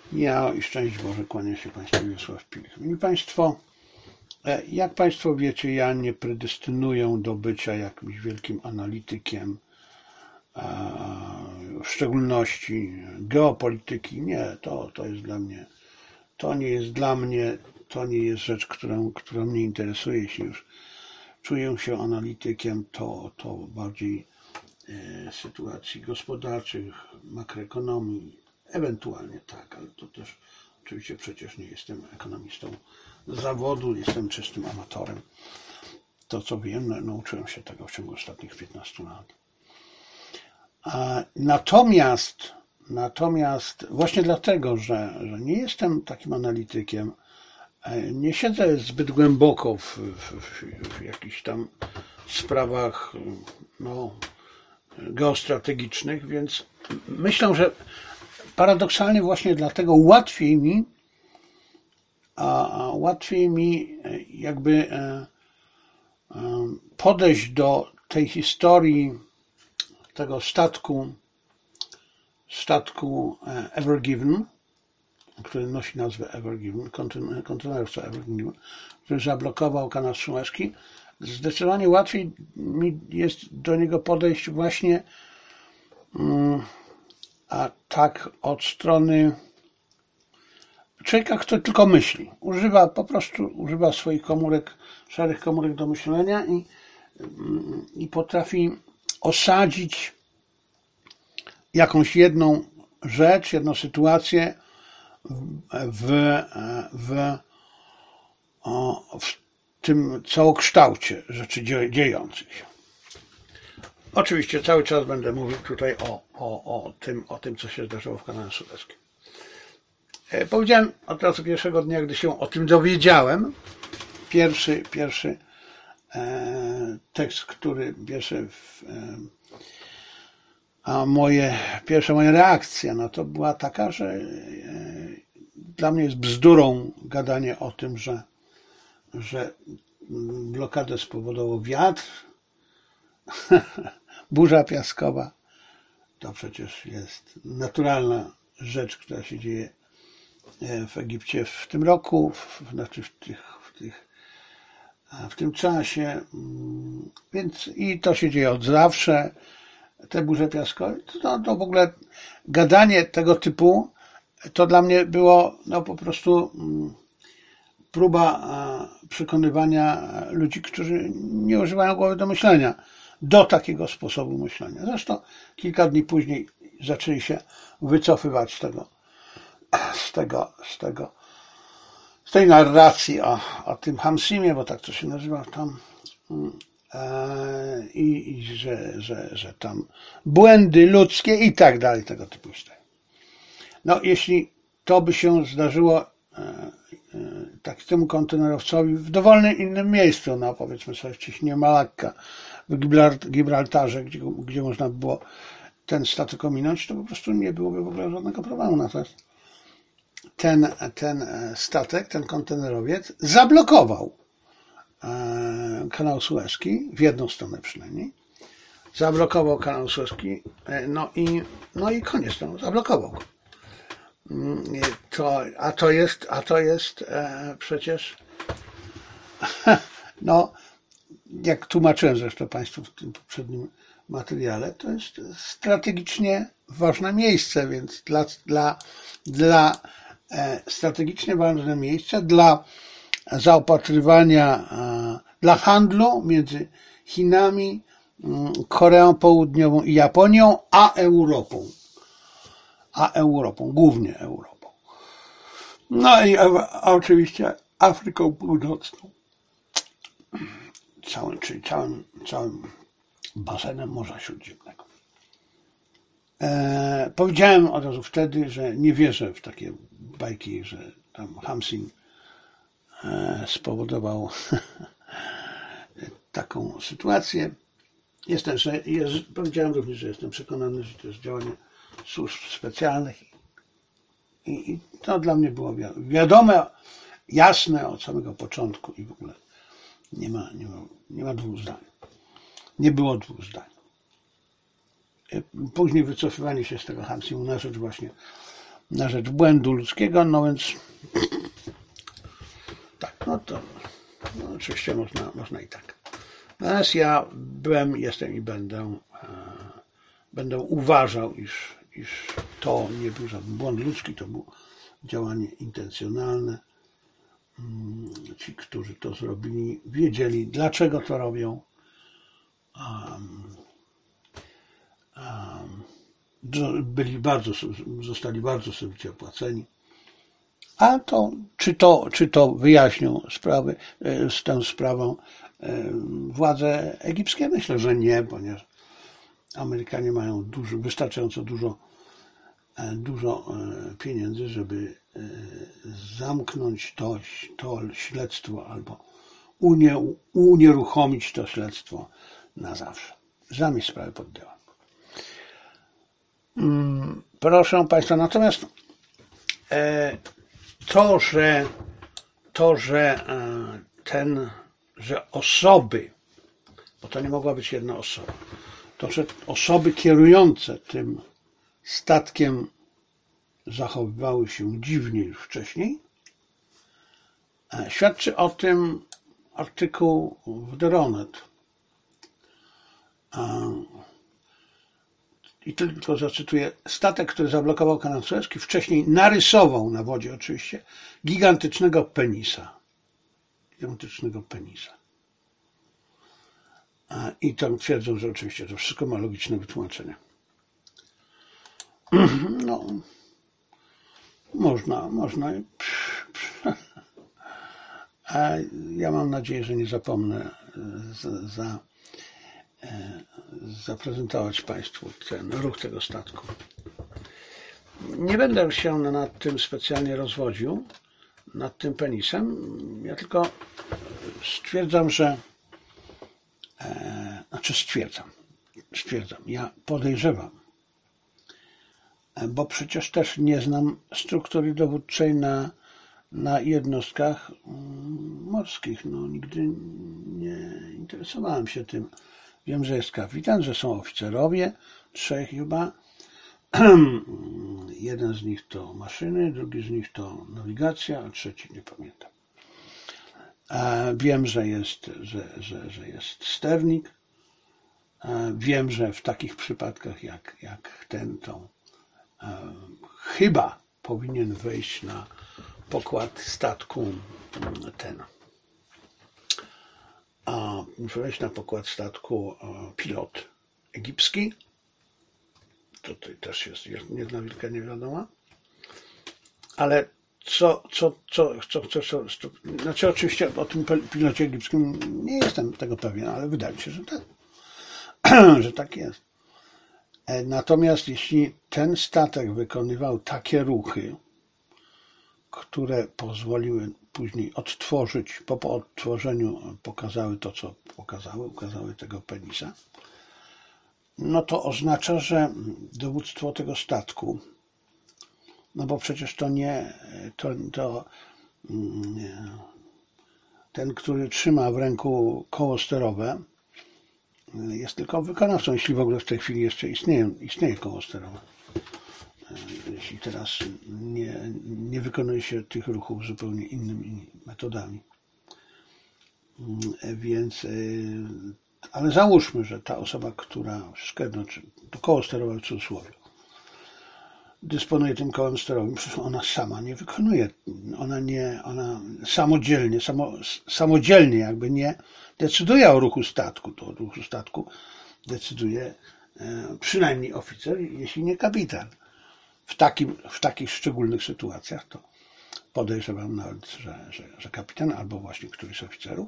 Ja i szczęść Boże, kłania się Państwu Wiesław Pilch. Mili Państwo, jak Państwo wiecie, ja nie predestynuję do bycia jakimś wielkim analitykiem, w szczególności geopolityki. Nie, to jest dla mnie, to nie jest dla mnie, to nie jest rzecz, która mnie interesuje. Jeśli już czuję się analitykiem, to bardziej sytuacji gospodarczych, makroekonomii, ewentualnie tak, ale to też oczywiście przecież nie jestem ekonomistą z zawodu, jestem czystym amatorem. To co wiem, nauczyłem się tego w ciągu ostatnich 15 lat. Natomiast właśnie dlatego, że nie jestem takim analitykiem, nie siedzę zbyt głęboko w jakichś tam sprawach geostrategicznych, więc myślę, że paradoksalnie właśnie dlatego łatwiej mi jakby podejść do tej historii tego statku Ever Given, który nosi nazwę Ever Given, kontenerowca Ever Given, który zablokował kanał Suezki. Zdecydowanie łatwiej mi jest do niego podejść właśnie tak od strony człowieka, który tylko myśli. Używa swoich komórek, szarych komórek do myślenia i potrafi osadzić jakąś jedną rzecz, jedną sytuację w tym całokształcie rzeczy dziejących się. Oczywiście cały czas będę mówił tutaj o tym, co się zdarzyło w kanale Suezkim. Powiedziałem od razu pierwszego dnia, gdy się o tym dowiedziałem, pierwszy tekst, który pierwsza moja reakcja na to była taka, że dla mnie jest bzdurą gadanie o tym, że blokadę spowodował wiatr, burza piaskowa. To przecież jest naturalna rzecz, która się dzieje w Egipcie w tym roku, znaczy w tym czasie, więc i to się dzieje od zawsze, te burze piaskowe. To w ogóle gadanie tego typu to dla mnie było po prostu próba przekonywania ludzi, którzy nie używają głowy do myślenia, do takiego sposobu myślenia. Zresztą kilka dni później zaczęli się wycofywać z tej narracji o tym Hamsimie, bo tak to się nazywa tam, i że tam błędy ludzkie i tak dalej, tego typu historie. Jeśli to by się zdarzyło takiemu kontenerowcowi w dowolnym innym miejscu, powiedzmy sobie w Cieśninie Malakka, w Gibraltarze, gdzie można było ten statek ominąć, to po prostu nie byłoby w ogóle żadnego problemu. Natomiast ten statek, ten kontenerowiec zablokował kanał Suezki, w jedną stronę przynajmniej, zablokował kanał Suezki, i koniec, zablokował go. A to jest przecież jak tłumaczyłem zresztą Państwu w tym poprzednim materiale, to jest strategicznie ważne miejsce, więc dla strategicznie ważne miejsca, dla zaopatrywania, dla handlu między Chinami, Koreą Południową i Japonią, a Europą, głównie Europą. I oczywiście Afryką Północną. Całym basenem Morza Śródziemnego. Powiedziałem od razu wtedy, że nie wierzę w takie bajki, że tam Hamsin spowodował taką sytuację. Powiedziałem również, że jestem przekonany, że to jest działanie służb specjalnych i to dla mnie było wiadome, jasne od samego początku i w ogóle nie ma dwóch zdań. Nie było dwóch zdań. Później wycofywanie się z tego Hamsimu na rzecz właśnie na rzecz błędu ludzkiego, no więc tak, no to no oczywiście można i tak. Natomiast ja byłem, jestem i będę uważał, iż to nie był żaden błąd ludzki, to było działanie intencjonalne. Ci, którzy to zrobili, wiedzieli, dlaczego to robią. Zostali bardzo sowicie opłaceni. A to, czy to wyjaśnią sprawy, z tą sprawą władze egipskie? Myślę, że nie, ponieważ Amerykanie mają wystarczająco dużo pieniędzy, żeby zamknąć to śledztwo albo unieruchomić to śledztwo na zawsze. Zamieść sprawę pod dywan. Proszę Państwa, natomiast że osoby, bo to nie mogła być jedna osoba, to, że osoby kierujące tym statkiem zachowywały się dziwnie już wcześniej, świadczy o tym artykuł w The Ronet. I tylko zacytuję. Statek, który zablokował kanał Suezki, wcześniej narysował na wodzie oczywiście gigantycznego penisa. I tam twierdzą, że oczywiście to wszystko ma logiczne wytłumaczenie. No, można. A ja mam nadzieję, że nie zapomnę zaprezentować Państwu ten ruch tego statku. Nie będę się nad tym specjalnie rozwodził, nad tym penisem. Ja tylko stwierdzam, że ja podejrzewam, bo przecież też nie znam struktury dowódczej na jednostkach morskich. No, nigdy nie interesowałem się tym. Wiem, że jest kapitan, że są oficerowie, 3 chyba. Jeden z nich to maszyny, drugi z nich to nawigacja, a trzeci nie pamiętam. Wiem, że jest sternik. Wiem, że w takich przypadkach jak ten, to chyba powinien wejść na pokład statku pilot egipski. Tutaj też jest jedna wielka niewiadoma. Ale znaczy oczywiście o tym pilocie egipskim nie jestem tego pewien, ale wydaje mi się, że tak, że tak jest. Natomiast jeśli ten statek wykonywał takie ruchy, które pozwoliły później odtworzyć, po odtworzeniu pokazały to, co ukazały tego penisa, no to oznacza, że dowództwo tego statku, no bo przecież ten, który trzyma w ręku koło sterowe, jest tylko wykonawcą, jeśli w ogóle w tej chwili jeszcze istnieje koło sterowe. Jeśli teraz nie wykonuje się tych ruchów zupełnie innymi metodami. Więc, ale załóżmy, że ta osoba, która wszystko jedno, czy to koło sterowe w cudzysłowie, dysponuje tym kołem sterowym, przecież ona sama nie wykonuje. Ona samodzielnie jakby nie decyduje o ruchu statku. To o ruchu statku decyduje przynajmniej oficer, jeśli nie kapitan. W takich szczególnych sytuacjach to podejrzewam nawet, że kapitan albo właśnie któryś z oficerów,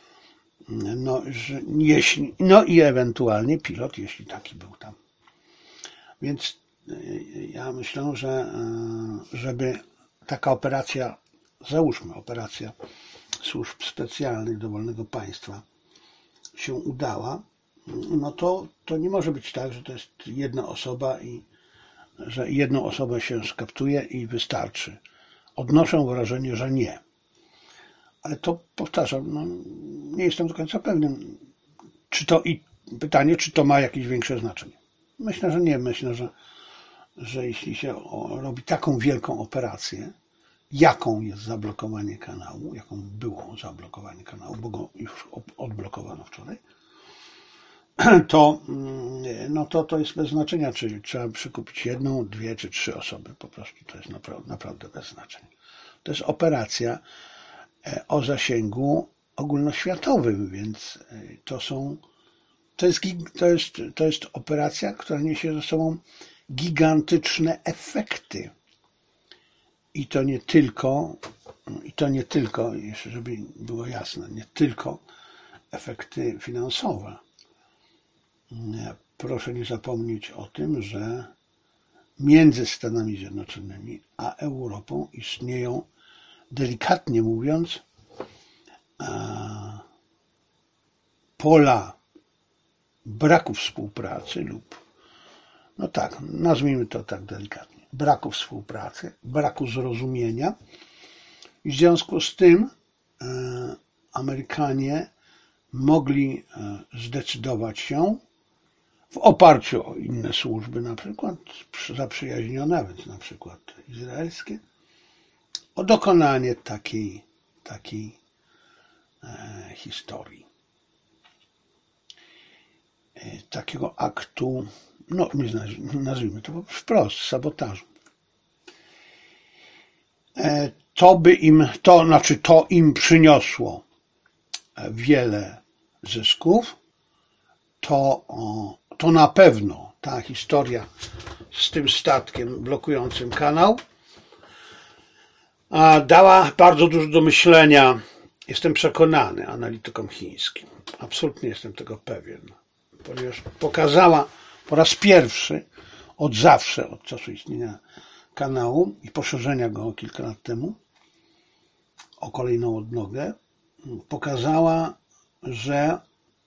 no i ewentualnie pilot, jeśli taki był tam. Więc ja myślę, że żeby taka operacja, załóżmy operacja służb specjalnych dowolnego państwa się udała, no to nie może być tak, że to jest jedna osoba i że jedną osobę się skaptuje i wystarczy. Odnoszę wrażenie, że nie. Ale to powtarzam, no, nie jestem do końca pewien, pytanie, czy to ma jakieś większe znaczenie. Myślę, że nie. Myślę, że jeśli się robi taką wielką operację, jaką jest zablokowanie kanału, jaką było zablokowanie kanału, bo go już odblokowano wczoraj, to jest bez znaczenia, czy trzeba przykupić 1, 2 czy 3 osoby. Po prostu to jest naprawdę bez znaczenia. To jest operacja o zasięgu ogólnoświatowym, więc to jest operacja, która niesie ze sobą gigantyczne efekty. I to nie tylko, jeszcze żeby było jasne, nie tylko efekty finansowe. Proszę nie zapomnieć o tym, że między Stanami Zjednoczonymi a Europą istnieją, delikatnie mówiąc, pola braku współpracy lub, nazwijmy to tak delikatnie, braku współpracy, braku zrozumienia. I w związku z tym Amerykanie mogli zdecydować się w oparciu o inne służby, na przykład zaprzyjaźnione, więc na przykład izraelskie, o dokonanie takiej historii. Takiego aktu, nazwijmy to wprost, sabotażu. To im przyniosło wiele zysków, to na pewno ta historia z tym statkiem blokującym kanał dała bardzo dużo do myślenia, jestem przekonany, analitykom chińskim. Absolutnie jestem tego pewien, ponieważ pokazała po raz pierwszy od zawsze, od czasu istnienia kanału i poszerzenia go kilka lat temu o kolejną odnogę, pokazała, że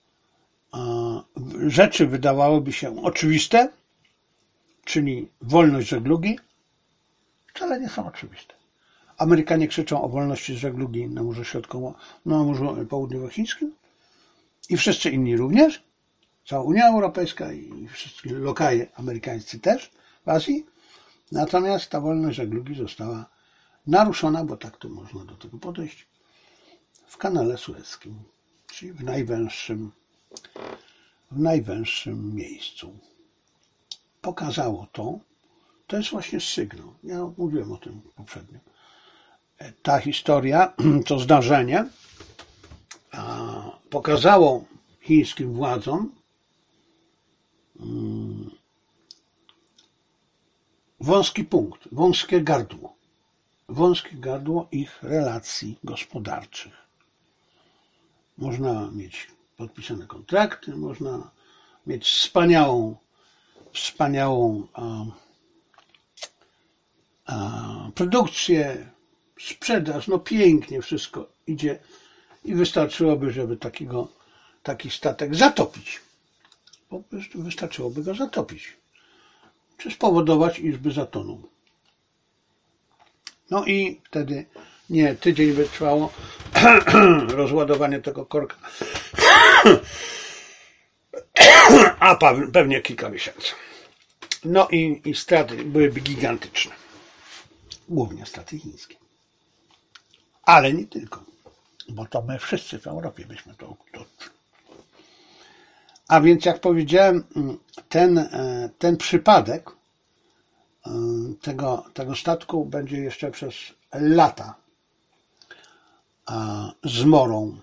rzeczy wydawałyby się oczywiste, czyli wolność żeglugi, wcale nie są oczywiste. Amerykanie krzyczą o wolności żeglugi na Morzu Morzu Południowochińskim i wszyscy inni również, cała Unia Europejska i wszyscy lokaje amerykańscy też w Azji. Natomiast ta wolność żeglugi została naruszona, bo tak to można do tego podejść, w kanale sueskim, czyli w najwęższym miejscu. Pokazało to jest właśnie sygnał. Ja mówiłem o tym poprzednio. Ta historia, to zdarzenie pokazało chińskim władzom wąski punkt, wąskie gardło ich relacji gospodarczych. Można mieć podpisane kontrakty, można mieć wspaniałą produkcję, sprzedaż, pięknie wszystko idzie i wystarczyłoby, żeby taki statek zatopić. Po prostu wystarczyłoby go zatopić. Czy spowodować, iżby zatonął. I wtedy nie tydzień by trwało rozładowanie tego korka, a pewnie kilka miesięcy. I straty byłyby gigantyczne. Głównie straty chińskie. Ale nie tylko, bo to my wszyscy w Europie byśmy to odczuli. A więc, jak powiedziałem, ten przypadek tego statku będzie jeszcze przez lata zmorą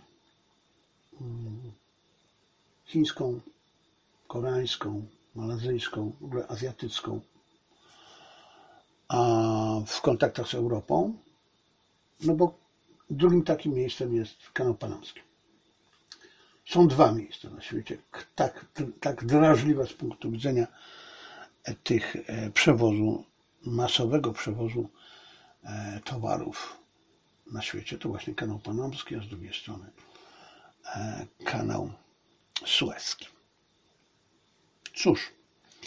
chińską, koreańską, malazyjską, w ogóle azjatycką w kontaktach z Europą, bo drugim takim miejscem jest kanał panamski. Są 2 miejsca na świecie tak drażliwe z punktu widzenia tych masowego przewozu towarów na świecie. To właśnie kanał panamski, a z drugiej strony kanał sueski. Cóż,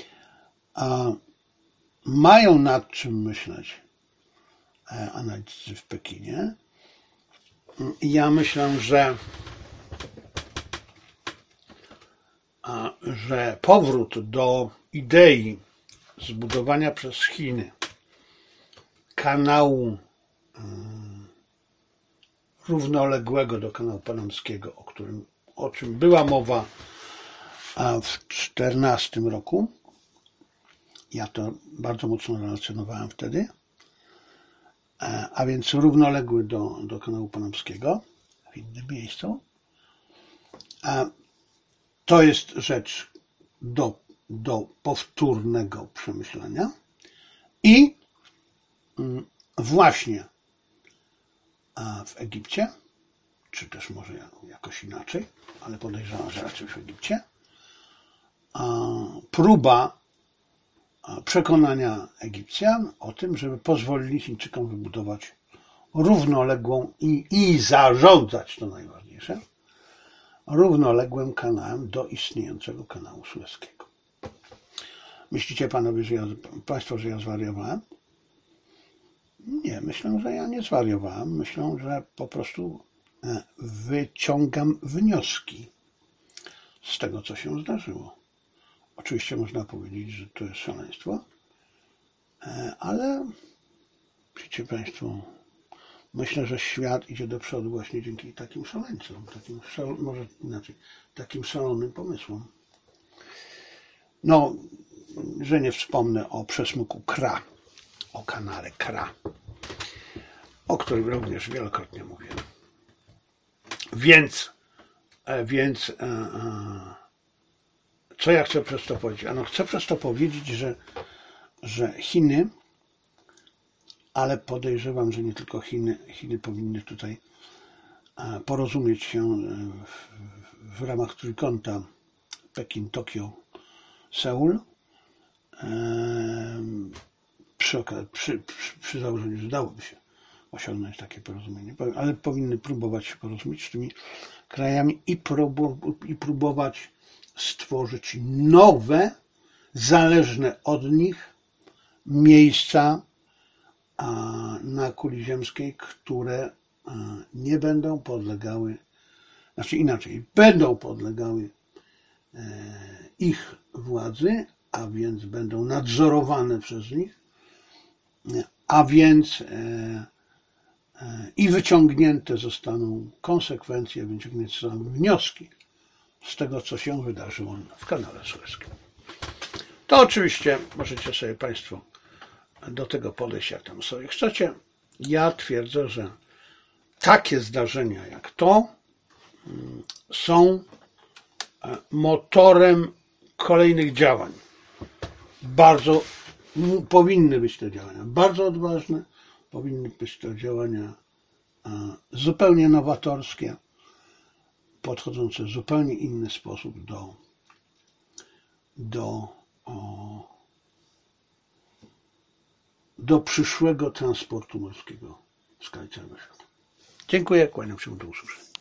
mają nad czym myśleć analitycy w Pekinie. Ja myślę, że powrót do idei zbudowania przez Chiny kanału równoległego do kanału panamskiego, o czym była mowa w 2014 roku. Ja to bardzo mocno relacjonowałem wtedy. A więc równoległy do kanału panamskiego w innym miejscu. To jest rzecz do powtórnego przemyślenia. I właśnie w Egipcie, czy też może jakoś inaczej, ale podejrzewam, że raczej w Egipcie, próba przekonania Egipcjan o tym, żeby pozwolili Chińczykom wybudować równoległą i zarządzać, to najważniejsze, równoległym kanałem do istniejącego kanału sueskiego. Myślicie Państwo, że ja zwariowałem? Nie, myślę, że ja nie zwariowałem. Myślę, że po prostu wyciągam wnioski z tego, co się zdarzyło. Oczywiście można powiedzieć, że to jest szaleństwo, ale wiecie Państwo, myślę, że świat idzie do przodu właśnie dzięki takim szaleńcom, może inaczej, takim szalonym pomysłom. No, że nie wspomnę o przesmyku KRA, o kanale KRA, o którym również wielokrotnie mówiłem. Więc co ja chcę przez to powiedzieć? Chcę przez to powiedzieć, że Chiny, ale podejrzewam, że nie tylko Chiny powinny tutaj porozumieć się w ramach trójkąta Pekin, Tokio, Seul, przy założeniu, że dałoby się osiągnąć takie porozumienie, ale powinny próbować się porozumieć z tymi krajami i próbować stworzyć nowe, zależne od nich miejsca na kuli ziemskiej, które nie będą podlegały, będą podlegały ich władzy, a więc będą nadzorowane przez nich, a więc i wyciągnięte zostaną konsekwencje, wyciągnięte zostaną wnioski z tego, co się wydarzyło w kanale sueskim. To oczywiście możecie sobie Państwo do tego podejść, jak tam sobie chcecie. Ja twierdzę, że takie zdarzenia jak to są motorem kolejnych działań. Powinny być te działania bardzo odważne, powinny być to działania zupełnie nowatorskie, podchodzące w zupełnie inny sposób do przyszłego transportu morskiego w skali całego świata. Dziękuję, kłaniam się, do usłyszenia.